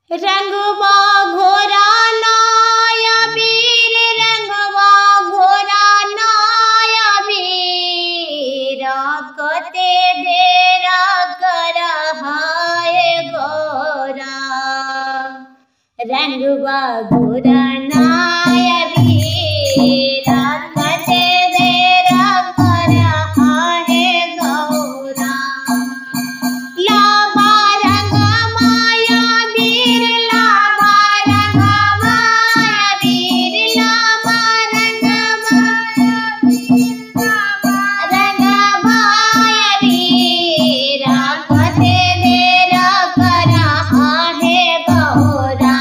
रंगवा घोरा नाया वीर रंगवा घोरा नाया वीर कते देरा कर हाय गोरा रंगवा घोरा नाया वीर कते देरा कर हाय गोरा लाबा रंग माया वीर लाबा रंग माया वीर लाबा रंग माया वीर कते देरा कर आहे गौरा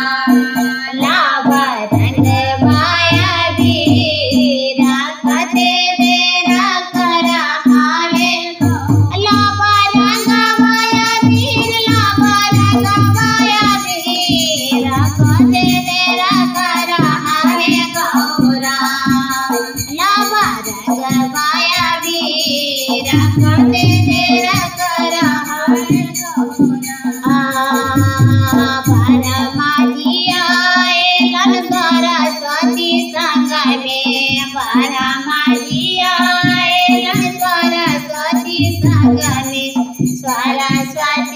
लाबा रंग माया वीर कते देरा कर आहे लाबा रंग माया वीर लाबा रंग माया वीर कते देरा कर आहे गौरा लाबा रंग माया वीर कते देरा कर आहे परमाजी आए लन सरस्वती संग में परमाजी आए लन सरस्वती संग में सरस्वती